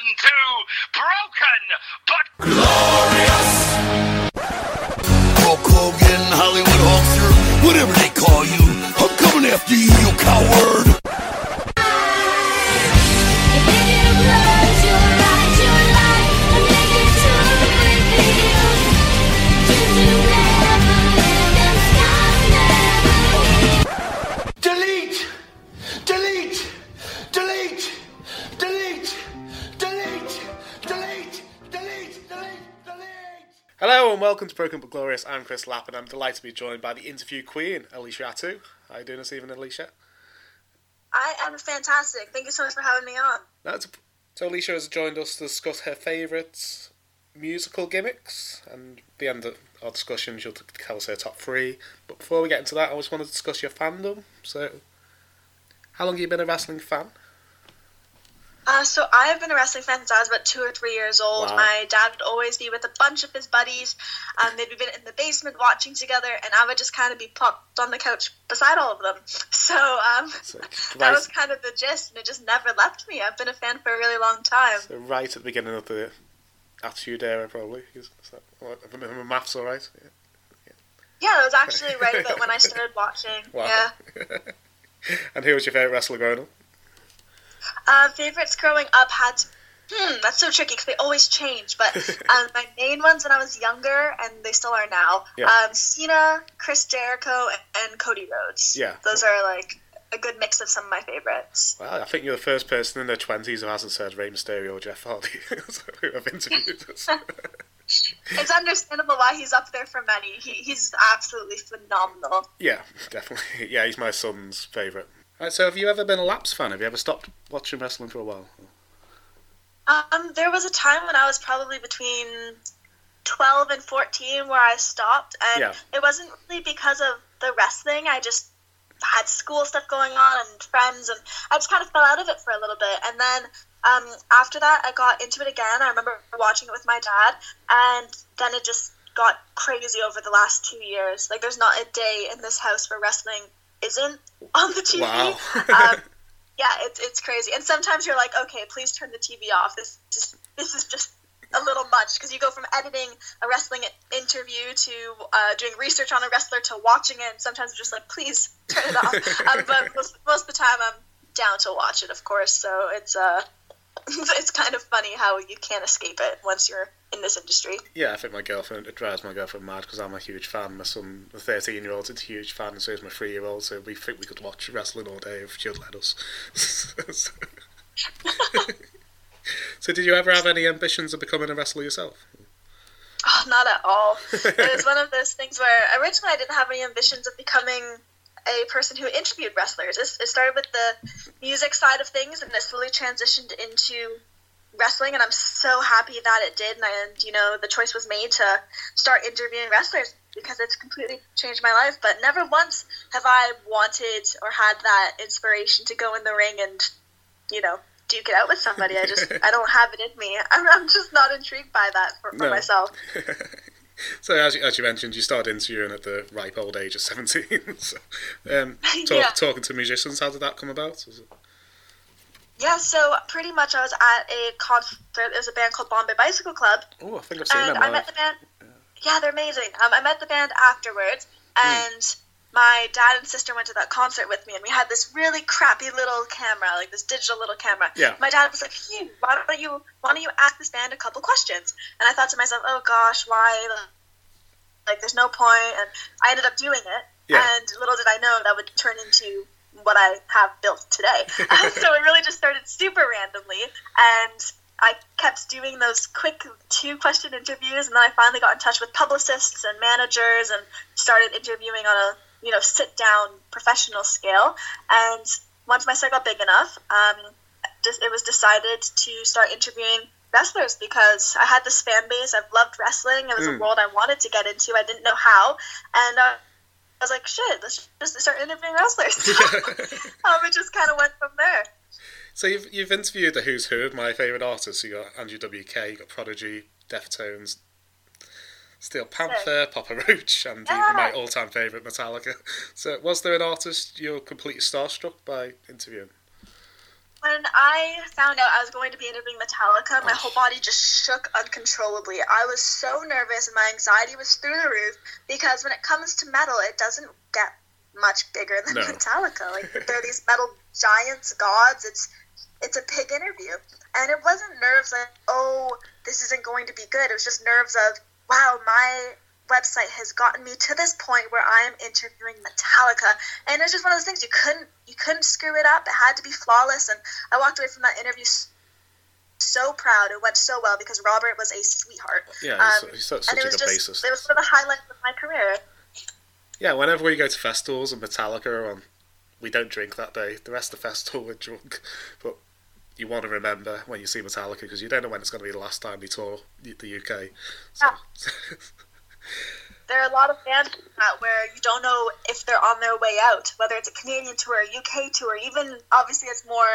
to Broken But Glorious! Hulk Hogan, Hollywood Hulkster, whatever they call you, I'm coming after you, you coward! Delete! Delete! Delete! Delete! Delete! Delete! Delete! Delete! Delete! Hello and welcome to Broken But Glorious. I'm Chris Lapp and I'm delighted to be joined by the interview queen, Alicia Attu. How are you doing this evening, Alicia? I am fantastic. Thank you so much for having me on. So Alicia has joined us to discuss her favourite musical gimmicks, and at the end of our discussion she'll tell us her top 3. But before we get into that, I just want to discuss your fandom. So, how long have you been a wrestling fan? So I have been a wrestling fan since I was about 2 or 3 years old. Wow. My dad would always be with a bunch of his buddies. They'd be in the basement watching together, and I would just kind of be plopped on the couch beside all of them. So that was kind of the gist, and it just never left me. I've been a fan for a really long time. So right at the beginning of the Attitude Era, probably. Is that, my maths all right? Yeah, it was actually right about when I started watching. Wow. Yeah. And who was your favourite wrestler growing up? Favorites growing up had that's so tricky because they always change, but my main ones when I was younger, and they still are now, Cena, Chris Jericho, and Cody Rhodes. Yeah. Those are like a good mix of some of my favorites. Well, I think you're the first person in their 20s who hasn't said Rey Mysterio or Jeff Hardy who have interviewed us. It's understandable why he's up there for many. He's absolutely phenomenal. Yeah, definitely. Yeah, he's my son's favourite. Right, so have you ever been a Laps fan? Have you ever stopped watching wrestling for a while? There was a time when I was probably between 12 and 14 where I stopped, and it wasn't really because of the wrestling. I just had school stuff going on and friends, and I just kind of fell out of it for a little bit. And then after that, I got into it again. I remember watching it with my dad, and then it just got crazy over the last 2 years. Like, there's not a day in this house where wrestling isn't on the TV. Wow. Yeah, it's crazy. And sometimes you're like, okay, please turn the TV off. This is just a little much, because you go from editing a wrestling interview to doing research on a wrestler to watching it, and sometimes you're just like, please turn it off. But most of the time I'm down to watch it, of course, so it's kind of funny how you can't escape it once you're in this industry. Yeah, I think it drives my girlfriend mad because I'm a huge fan. My son, the 13-year-old, is a huge fan, and so is my 3-year-old, so we think we could watch wrestling all day if she'd let us. So did you ever have any ambitions of becoming a wrestler yourself? Oh, not at all. It was one of those things where originally I didn't have any ambitions of becoming a person who interviewed wrestlers. It started with the music side of things, and it slowly transitioned into wrestling, and I'm so happy that it did, and you know, the choice was made to start interviewing wrestlers because it's completely changed my life. But never once have I wanted or had that inspiration to go in the ring and, you know, duke it out with somebody. I don't have it in me. I'm just not intrigued by that for myself. So as you mentioned, you started interviewing at the ripe old age of 17. So, talking to musicians, how did that come about? Yeah, so pretty much I was at a concert. There's a band called Bombay Bicycle Club. Oh, I think I've seen them. I met the band. Yeah, they're amazing. I met the band afterwards, and my dad and sister went to that concert with me, and we had this really crappy little camera, like this digital little camera. Yeah. My dad was like, "Hey, why don't you ask this band a couple questions?" And I thought to myself, "Oh gosh, why? Like, there's no point." And I ended up doing it, and little did I know that would turn into what I have built today. So it really just started super randomly, and I kept doing those quick 2-question interviews, and then I finally got in touch with publicists and managers and started interviewing on a sit-down professional scale. And once my site got big enough, it was decided to start interviewing wrestlers because I had this fan base. I've loved wrestling. It was a world I wanted to get into. I didn't know how, and I was like, shit, let's just start interviewing wrestlers. So, it just kind of went from there. So you've interviewed the who's who of my favourite artists. You got Andrew WK, you got Prodigy, Deftones, Steel Panther, Papa Roach, and even my all-time favourite, Metallica. So was there an artist you're completely starstruck by interviewing? When I found out I was going to be interviewing Metallica, my whole body just shook uncontrollably. I was so nervous and my anxiety was through the roof because when it comes to metal, it doesn't get much bigger than Metallica. Like, they're these metal giants, gods. It's a big interview. And it wasn't nerves like, oh, this isn't going to be good. It was just nerves of, wow, my website has gotten me to this point where I am interviewing Metallica, and it's just one of those things you couldn't screw it up. It had to be flawless, and I walked away from that interview so proud. It went so well because Robert was a sweetheart. Yeah, he's such a good bassist. It was one of the highlights of my career. Yeah, whenever we go to festivals and Metallica are on, we don't drink that day. The rest of the festival we're drunk, but you want to remember when you see Metallica because you don't know when it's going to be the last time they tour the UK. So. Yeah. There are a lot of bands where you don't know if they're on their way out, whether it's a Canadian tour, a UK tour, even obviously it's more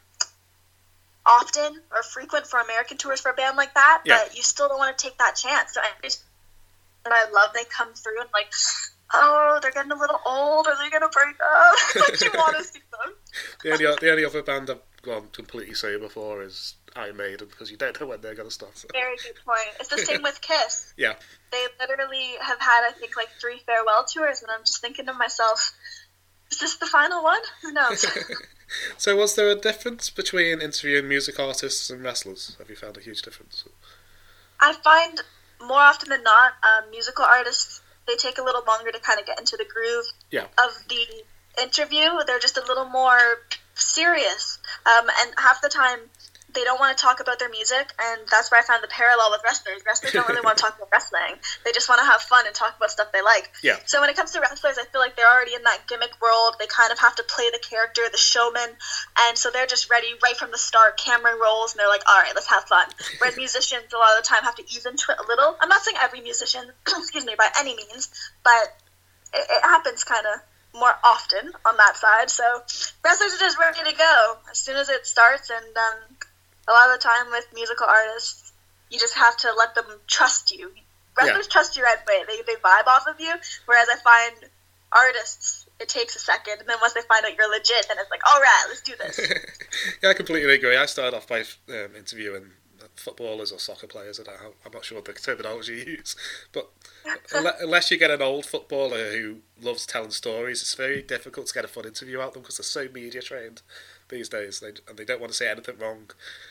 often or frequent for American tours for a band like that, but you still don't want to take that chance. So I love they come through and like, oh, they're getting a little old, are they going to break up? Like, you want to see them. The only other band I've gone completely sober for is Iron Maiden, because you don't know when they're going to start. So. Very good point. It's the same with Kiss. Yeah. They literally have had, I think, like 3 farewell tours, and I'm just thinking to myself, is this the final one? Who knows? So was there a difference between interviewing music artists and wrestlers? Have you found a huge difference? I find more often than not, musical artists, they take a little longer to kind of get into the groove of the interview. They're just a little more serious. And half the time, they don't want to talk about their music, and that's where I found the parallel with wrestlers. Wrestlers don't really want to talk about wrestling. They just want to have fun and talk about stuff they like. Yeah. So when it comes to wrestlers, I feel like they're already in that gimmick world. They kind of have to play the character, the showman, and so they're just ready right from the start. Camera rolls, and they're like, all right, let's have fun. Whereas musicians, a lot of the time, have to ease into it a little. I'm not saying every musician, excuse me, by any means, but it happens kind of more often on that side. So wrestlers are just ready to go as soon as it starts, and a lot of the time with musical artists, you just have to let them trust you. Wrestlers trust you right away. They vibe off of you, whereas I find artists, it takes a second, and then once they find out you're legit, then it's like, all right, let's do this. Yeah, I completely agree. I started off by interviewing footballers or soccer players. I'm not sure what the terminology you use, but unless you get an old footballer who loves telling stories, it's very difficult to get a fun interview out of them because they're so media trained these days, and they don't want to say anything wrong.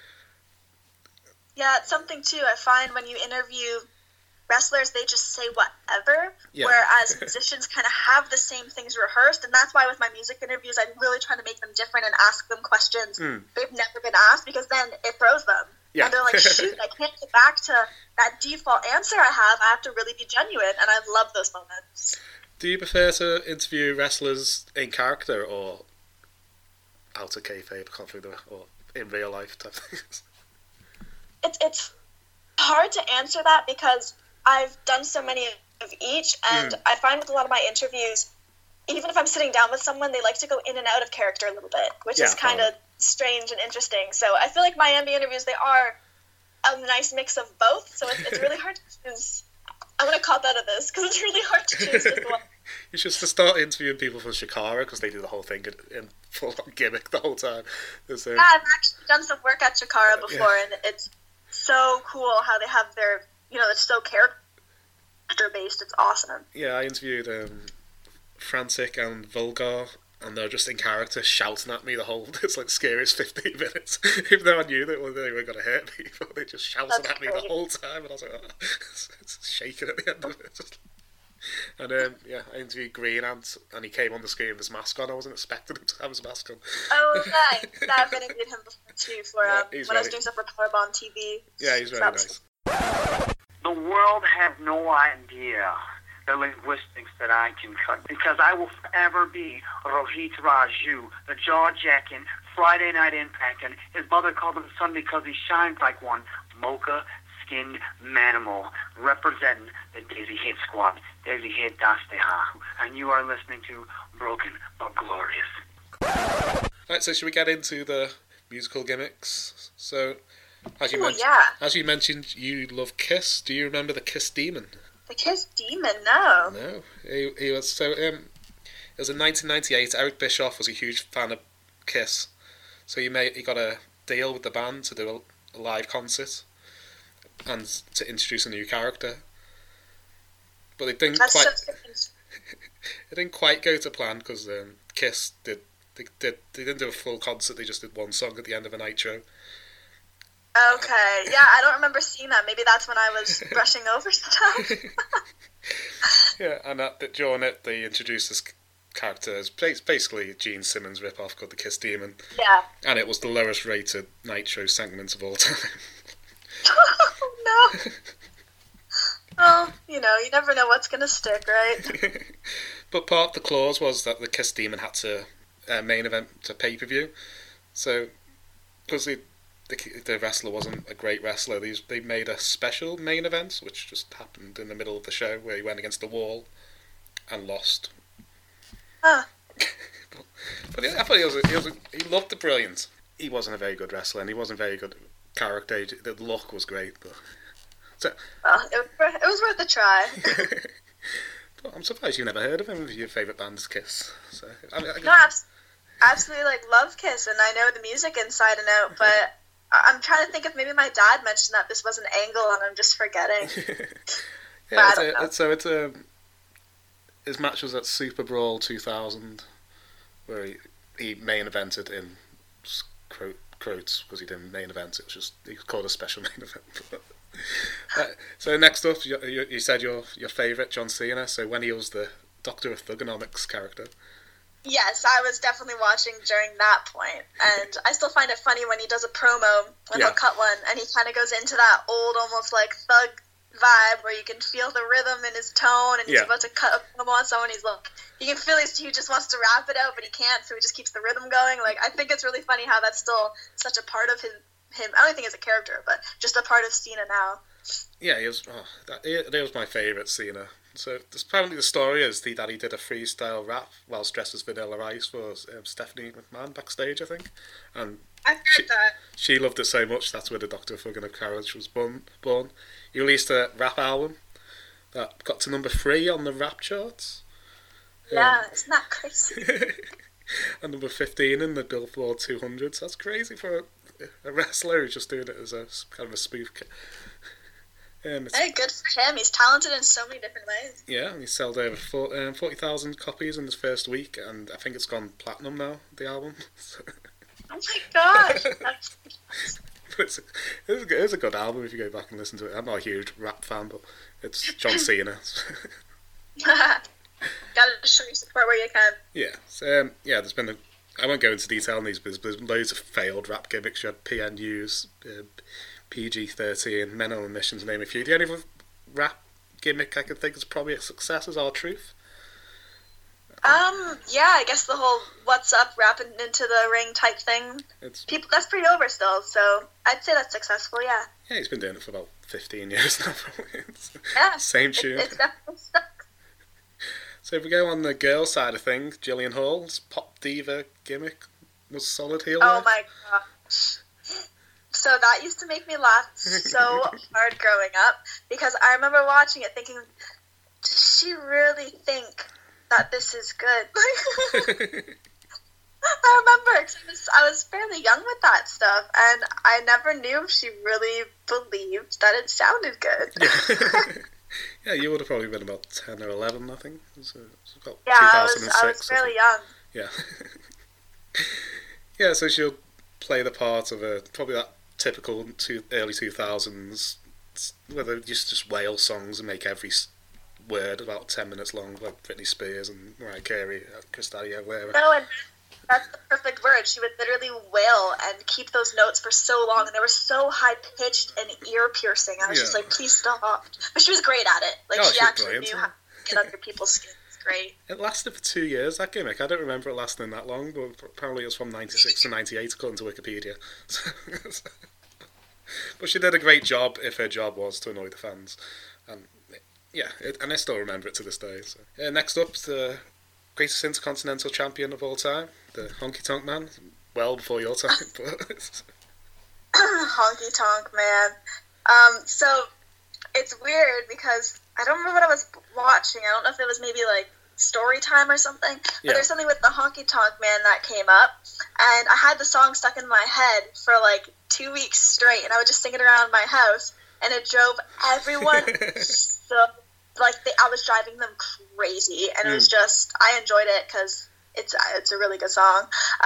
Yeah, it's something too. I find when you interview wrestlers, they just say whatever, whereas musicians kind of have the same things rehearsed, and that's why with my music interviews, I'm really trying to make them different and ask them questions they've never been asked, because then it throws them. Yeah. And they're like, shoot, I can't get back to that default answer I have to really be genuine, and I love those moments. Do you prefer to interview wrestlers in character or out of kayfabe, or in real life type things? It's hard to answer that because I've done so many of each, and I find with a lot of my interviews, even if I'm sitting down with someone, they like to go in and out of character a little bit, which is kind of strange and interesting. So I feel like my MB interviews, they are a nice mix of both, so it's really hard to choose. I'm going to cop out of this because it's really hard to choose just one. You should start interviewing people from Chikara because they do the whole thing in full gimmick the whole time. Yeah, I've actually done some work at Chikara before, and it's so cool how they have their, it's so character-based. It's awesome. Yeah, I interviewed Frantic and Vulgar, and they're just in character shouting at me it's like the scariest 15 minutes. Even though I knew that they were going to hurt me, but they just shouting at me the whole time, and I was like, it's shaking at the end of it. And I interviewed Green Ant, and he came on the screen with his mask on. I wasn't expecting him to have his mask on. Oh, nice. I've interviewed him before too for when I was doing stuff for Powerbomb TV. Yeah, he's very nice. The world has no idea the linguistics that I can cut, because I will forever be Rohit Raju, the jaw-jacking, Friday Night Impact, and his mother called him son because he shines like one, mocha-skinned manimal, representing the Daisy Hit Squad, Daisy Hit Dasteha, and you are listening to Broken but Glorious. Alright, so should we get into the musical gimmicks? So, as you mentioned, you love Kiss. Do you remember the Kiss Demon? The Kiss Demon? No. No. He was so. It was in 1998. Eric Bischoff was a huge fan of Kiss, So he got a deal with the band to do a live concert and to introduce a new character. But it didn't it didn't quite go to plan because Kiss they didn't do a full concert. They just did one song at the end of a Nitro. Okay, yeah, I don't remember seeing that. Maybe that's when I was brushing over stuff. Yeah, and during it, they introduced this character as basically Gene Simmons ripoff called the Kiss Demon. Yeah. And it was the lowest rated Nitro segment of all time. Oh, no. Oh, you never know what's going to stick, right? But part of the clause was that the Kiss Demon had to main event to pay-per-view. So, because the wrestler wasn't a great wrestler, they made a special main event, which just happened in the middle of the show, where he went against the wall and lost. Huh. But I thought he looked brilliant. He wasn't a very good wrestler, and he wasn't very good character. The look was great, but it was worth a try. But I'm surprised you never heard of him. Your favourite band's Kiss. So No, absolutely love Kiss, and I know the music inside and out. But I'm trying to think if maybe my dad mentioned that this was an angle, and I'm just forgetting. Yeah, his match was at Super Brawl 2000, where he main evented in Croats because he didn't main event. It was just he called a special main event. So next up, you said your favourite, John Cena. So when he was the Doctor of Thugonomics character. Yes, I was definitely watching during that point, and I still find it funny when he does a promo, when he'll cut one, and he kind of goes into that old, almost like thug vibe where you can feel the rhythm in his tone, and he's about to cut a promo on someone. You can feel he just wants to wrap it out, but he can't, so he just keeps the rhythm going. Like, I think it's really funny how that's still such a part of him. I don't think as a character, but just a part of Cena now. Yeah, that was my favourite Cena. So apparently the story is that he did a freestyle rap whilst dressed as Vanilla Ice for Stephanie McMahon backstage, I think. And I've heard that. She loved it so much, that's where the Dr. Fucking of Carriage was born. He released a rap album that got to number 3 on the rap charts. Yeah, isn't that crazy? And number 15 in the Billboard 200. So that's crazy for a wrestler who's just doing it as a kind of a spoof. Hey, good for him. He's talented in so many different ways. Yeah, and he sold over 40,000 copies in his first week, and I think it's gone platinum now, the album. Oh my gosh! It's a good album if you go back and listen to it. I'm not a huge rap fan, but it's John Cena. Gotta show your support where you can. Yeah, so, there's been I won't go into detail on these, but there's loads of failed rap gimmicks. You had PNUs, PG-13, Men on a Mission, to name a few. The only other rap gimmick I could think is probably a success is R-Truth. Yeah, I guess the whole "what's up" rapping into the ring type thing. That's pretty over still, so I'd say that's successful. Yeah. Yeah, he's been doing it for about 15 years now. Yeah. Same tune. It's definitely stuck. So if we go on the girl side of things, Jillian Hall's pop diva gimmick was solid heel. Oh my gosh. So that used to make me laugh so hard growing up, because I remember watching it thinking, does she really think that this is good? I remember, cause I was fairly young with that stuff, and I never knew if she really believed that it sounded good. Yeah, you would have probably been about 10 or 11, I think. It was about yeah, 2006, I was fairly young. Yeah. Yeah, so she'll play the part of probably that typical early 2000s, where they used to just wail songs and make every word about 10 minutes long, like Britney Spears and Mariah Carey, Cristallia, wherever. No, and that's the perfect word. She would literally wail and keep those notes for so long, and they were so high-pitched and ear-piercing. I was just like, please stop. But she was great at it. Like, she actually knew how to get under people's skin. It's great. It lasted for 2 years, that gimmick. I don't remember it lasting that long, but apparently it was from 96 to 98, according to Wikipedia. But she did a great job, if her job was to annoy the fans. And yeah, and I still remember it to this day. So. Next up, the greatest intercontinental champion of all time, the Honky Tonk Man. Well before your time, but Honky Tonk Man. So it's weird because I don't remember what I was watching. I don't know if it was maybe like Story Time or something. But there's something with the Honky Tonk Man that came up, and I had the song stuck in my head for like 2 weeks straight, and I would just sing it around my house, and it drove everyone so, like, I was driving them crazy, and it was just, I enjoyed it because it's a really good song.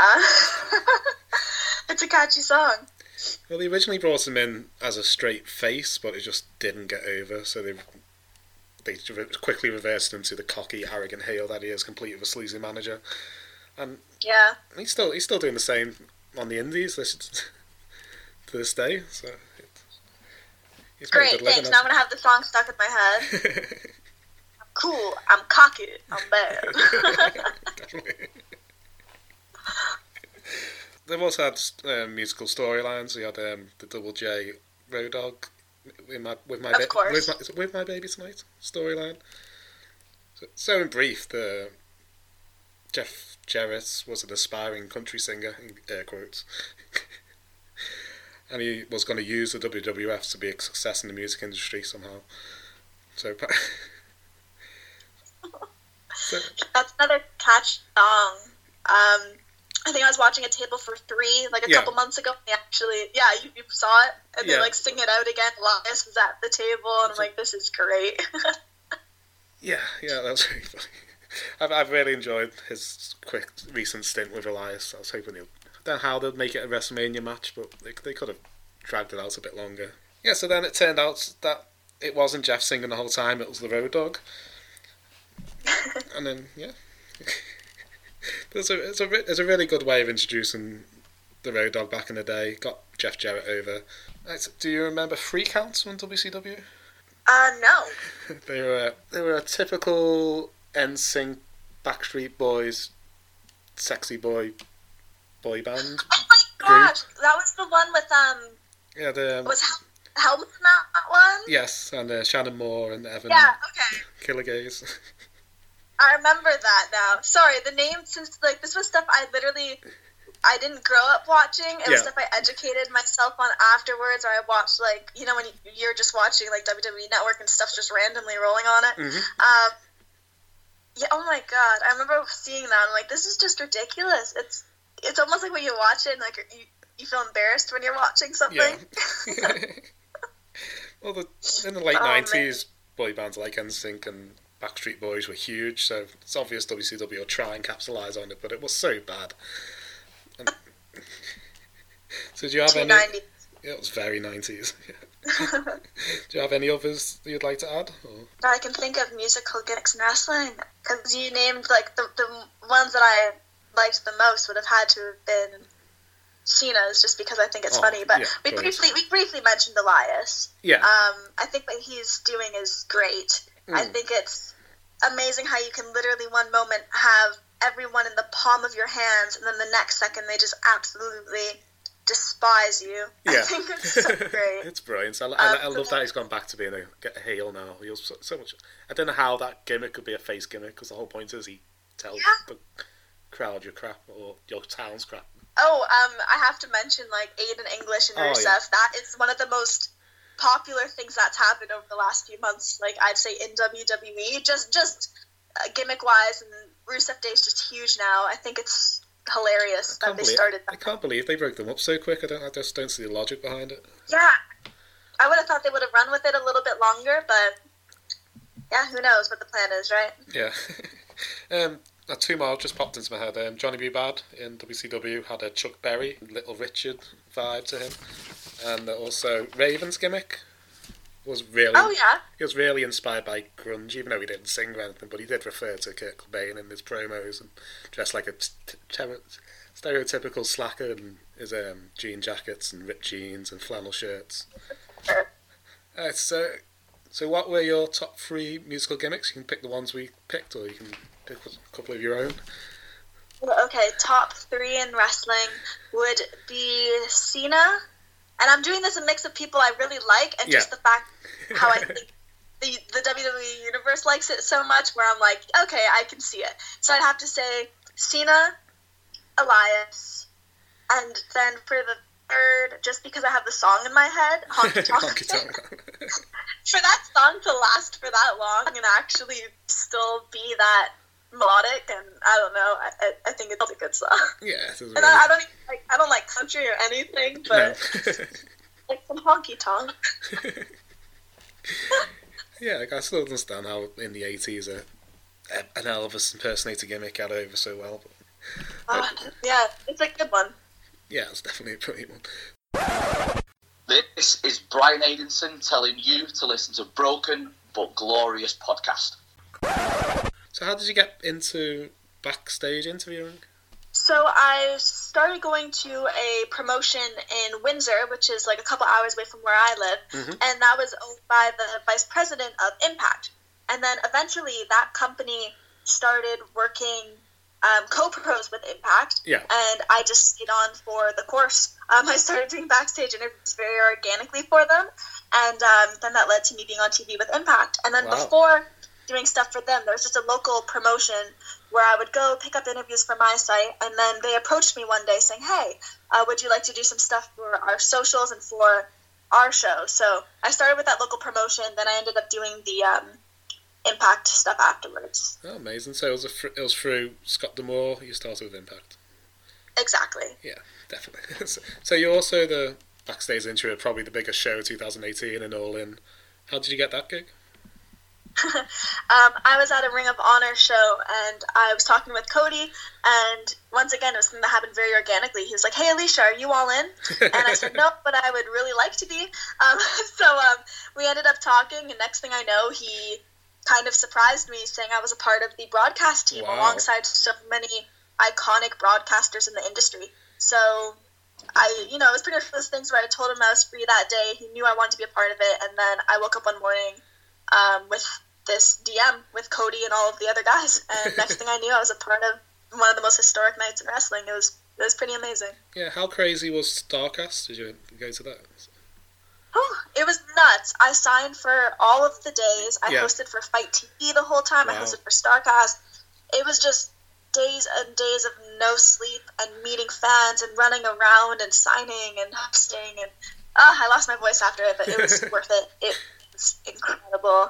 It's a catchy song. Well, they originally brought him in as a straight face, but it just didn't get over, so they quickly reversed him to the cocky, arrogant heel that he is, complete with a sleazy manager. And yeah, he's still doing the same on the indies to this day. So he's great. Thanks. Now I'm gonna have the song stuck in my head. I'm cool. I'm cocky. I'm bad. Definitely. They've also had musical storylines. We had the Double J Road Dogg with my baby tonight storyline. So in brief, Jeff Jarrett was an aspiring country singer, in air quotes, and he was going to use the WWF to be a success in the music industry somehow. So that's another catchy song. I think I was watching A Table for Three like a couple months ago. They actually, you saw it, and they like sing it out again. Elias was at the table, and I'm like, this is great. yeah, that was really funny. I've really enjoyed his quick recent stint with Elias. I was hoping I don't know how they'd make it a WrestleMania match, but they could have dragged it out a bit longer. Yeah, so then it turned out that it wasn't Jeff singing the whole time; it was the Road Dogg. And then It's a really good way of introducing the Road Dogg back in the day. Got Jeff Jarrett over. Right, do you remember Free Counts from WCW? No. They were a typical NSYNC, Backstreet Boys, sexy boy band. Oh my gosh, that was the one with was Helmet in that one? Yes, and Shannon Moore and Evan. Yeah, okay. Killer Gaze. I remember that now. Sorry, the name, since like this was stuff I didn't grow up watching. It was stuff I educated myself on afterwards, or I watched like, you know, when you're just watching like WWE Network and stuff's just randomly rolling on it. Mm-hmm. Yeah, oh my god, I remember seeing that. I'm like, this is just ridiculous. It's almost like when you watch it, and like you feel embarrassed when you're watching something. Yeah. Well, in the late 90s, boy bands like NSYNC and Backstreet Boys were huge, so it's obvious WCW will try and capitalize on it, but it was so bad. So do you have any? Yeah, it was very 90s. Yeah. Do you have any others that you'd like to add? Or? I can think of musical gimmicks in wrestling, because you named like the ones that I liked the most would have had to have been Cena's, just because I think it's funny. But we briefly mentioned Elias. Yeah. I think what he's doing is great. I think it's amazing how you can literally one moment have everyone in the palm of your hands, and then the next second they just absolutely despise you. Yeah. I think it's so great. It's brilliant. I love that he's gone back to being a heel now. He was so much. I don't know how that gimmick could be a face gimmick, because the whole point is he tells the crowd your crap, or your town's crap. Oh, I have to mention like Aiden English and Rusev. Yeah. That is one of the most popular things that's happened over the last few months, like I'd say in WWE, just gimmick wise, and Rusev Day is just huge now. I think it's hilarious that they started that. I can't believe they broke them up so quick. I just don't see the logic behind it. Yeah, I would have thought they would have run with it a little bit longer, but yeah, who knows what the plan is, right? Yeah. Two more just popped into my head. Johnny B. Bad in WCW had a Chuck Berry, Little Richard vibe to him, and also Raven's gimmick was really. Oh yeah. He was really inspired by grunge, even though he didn't sing or anything, but he did refer to Kurt Cobain in his promos and dressed like a stereotypical slacker in his jean jackets and ripped jeans and flannel shirts. So what were your top 3 musical gimmicks? You can pick the ones we picked, or you can pick a couple of your own. Okay, top 3 in wrestling would be Cena, and I'm doing this a mix of people I really like, and just the fact how I think the WWE universe likes it so much, where I'm like, okay, I can see it. So I'd have to say Cena, Elias, and then for the third, just because I have the song in my head, Honky Tonk. Honky Tonk. For that song to last for that long and actually still be that melodic, and I don't know. I think it's a good song. Yeah, and really... I don't like country or anything, but like some honky tonk. Yeah, I still understand how in the 80s an Elvis impersonator gimmick got over so well. But, yeah, it's a good one. Yeah, it's definitely a brilliant one. This is Brian Aidenson telling you to listen to Broken but Glorious podcast. So how did you get into backstage interviewing? So I started going to a promotion in Windsor, which is like a couple hours away from where I live, and that was owned by the vice president of Impact. And then eventually that company started working co-pros with Impact, and I just stayed on for the course. I started doing backstage interviews very organically for them, and then that led to me being on TV with Impact. And then before doing stuff for them, there was just a local promotion where I would go pick up interviews for my site, and then they approached me one day saying, hey, would you like to do some stuff for our socials and for our show? So I started with that local promotion, then I ended up doing the Impact stuff afterwards. Oh, amazing. So it was through Scott D'Amore you started with Impact? Exactly. Yeah, definitely. So you're also the backstage interviewer, probably the biggest show of 2018 in All In. How did you get that gig? I was at a Ring of Honor show, and I was talking with Cody, and once again, it was something that happened very organically. He was like, hey, Alicia, are you all in? And I said, no, but I would really like to be. So we ended up talking, and next thing I know, he kind of surprised me, saying I was a part of the broadcast team alongside so many iconic broadcasters in the industry. So it was pretty much one of those things where I told him I was free that day. He knew I wanted to be a part of it, and then I woke up one morning with this DM with Cody and all of the other guys, and next thing I knew, I was a part of one of the most historic nights in wrestling. It was pretty amazing. Yeah, how crazy was Starrcast? Did you go to that? Oh, it was nuts. I signed for all of the days. I hosted for Fight TV the whole time. I hosted for Starrcast. It was just days and days of no sleep and meeting fans and running around and signing and hosting, and I lost my voice after it, but it was worth it. It was incredible.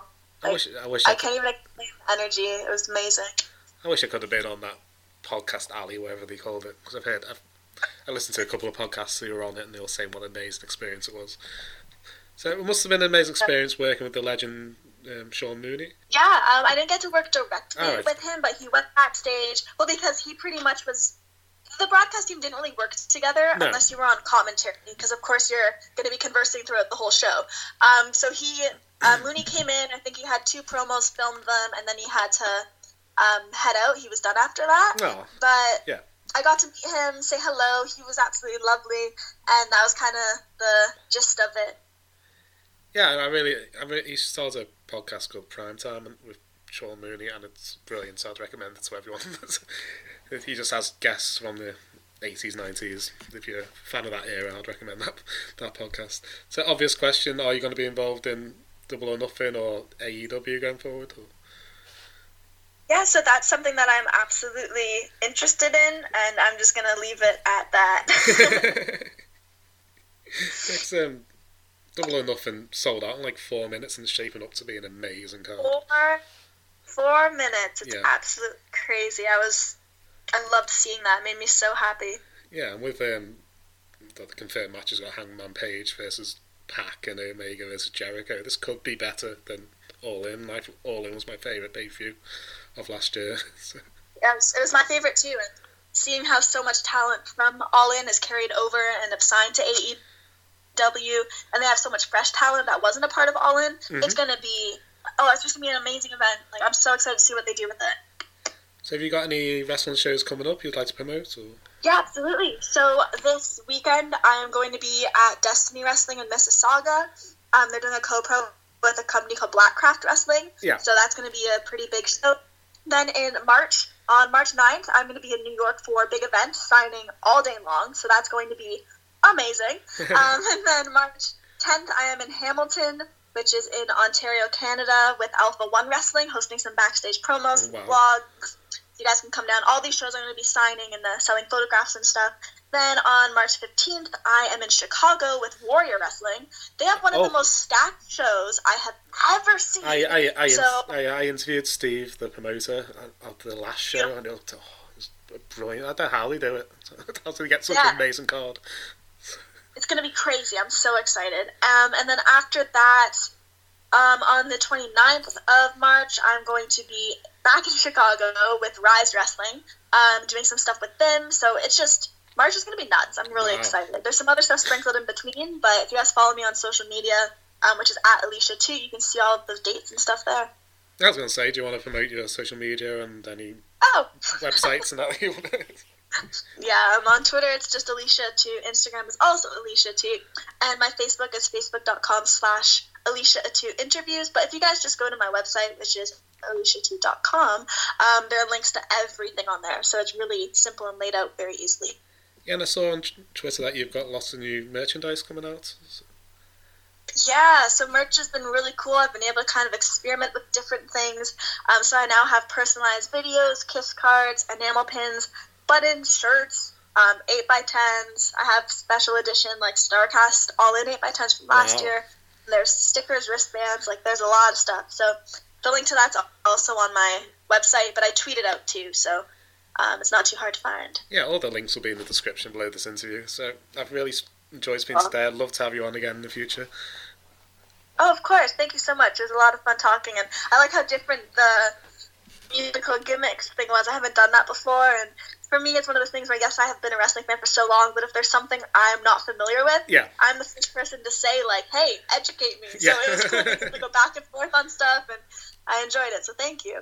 I can't even explain the energy. It was amazing. I wish I could have been on that podcast alley, whatever they called it, because I listened to a couple of podcasts who were on it, and they all saying what an amazing experience it was. So it must have been an amazing experience working with the legend Sean Mooney. Yeah, I didn't get to work directly with him, but he went backstage. Well, because he pretty much was... The broadcast team didn't really work together unless you were on commentary, because of course you're going to be conversing throughout the whole show. So Mooney came in, I think he had 2 promos, filmed them, and then he had to head out. He was done after that. Oh, but yeah. I got to meet him, say hello. He was absolutely lovely, and that was kind of the gist of it. Yeah, I really he started a podcast called Primetime with Sean Mooney, and it's brilliant, so I'd recommend it to everyone. He just has guests from the 80s, 90s. If you're a fan of that era, I'd recommend that podcast. So, obvious question, are you going to be involved in Double or Nothing or AEW going forward? Or? Yeah, so that's something that I'm absolutely interested in, and I'm just going to leave it at that. It's Double or Nothing sold out in like 4 minutes and it's shaping up to be an amazing card. 4 minutes. It's absolutely crazy. I loved seeing that. It made me so happy. Yeah, and with the confirmed matches, got Hangman Page versus Pac and Omega versus Jericho. This could be better than All In. All In was my favourite pay-per-view of last year. So. Yes, it was my favourite too. And seeing how so much talent from All In is carried over and have signed to AEW, and they have so much fresh talent that wasn't a part of All In, it's going to be... it's just going to be an amazing event. Like, I'm so excited to see what they do with it. So have you got any wrestling shows coming up you'd like to promote? Or? Yeah, absolutely. So this weekend I am going to be at Destiny Wrestling in Mississauga. They're doing a co-pro with a company called Blackcraft Wrestling. Yeah. So that's going to be a pretty big show. Then on March 9th, I'm going to be in New York for a big event, signing all day long. So that's going to be amazing. And then March 10th, I am in Hamilton, which is in Ontario, Canada, with Alpha One Wrestling, hosting some backstage promos, vlogs. You guys can come down. All these shows are going to be signing and selling photographs and stuff. Then on March 15th, I am in Chicago with Warrior Wrestling. They have one of the most stacked shows I have ever seen. I interviewed Steve, the promoter, at the last show, and it was brilliant. I don't know how they do it. How do they get such an amazing card? It's going to be crazy. I'm so excited. And then after that, on the 29th of March, I'm going to be back in Chicago with Rise Wrestling, doing some stuff with them. So it's just, March is going to be nuts. I'm really excited. There's some other stuff sprinkled in between, but if you guys follow me on social media, which is at Alicia2, you can see all of those dates and stuff there. I was going to say, do you want to promote your social media and any websites and that you want to... Yeah, I'm on Twitter, it's just Alicia2. Instagram is also Alicia2. And my Facebook is facebook.com/Alicia2interviews. But if you guys just go to my website, which is Alicia2.com, there are links to everything on there. So it's really simple and laid out very easily. Yeah, and I saw on Twitter that you've got lots of new merchandise coming out. Yeah, so merch has been really cool. I've been able to kind of experiment with different things. So I now have personalized videos, kiss cards, enamel pins, buttons, shirts, 8x10s. I have special edition like StarCast all-in 8x10s from last year. There's stickers, wristbands, like there's a lot of stuff. So the link to that's also on my website, but I tweet it out too, so it's not too hard to find. Yeah, all the links will be in the description below this interview. So I've really enjoyed speaking today. I'd love to have you on again in the future. Oh, of course. Thank you so much. It was a lot of fun talking, and I like how different the musical gimmicks thing was. I haven't done that before, and for me, it's one of those things where I guess I have been a wrestling fan for so long, but if there's something I'm not familiar with, I'm the first person to say, like, hey, educate me. So it was cool to go back and forth on stuff, and I enjoyed it, so thank you.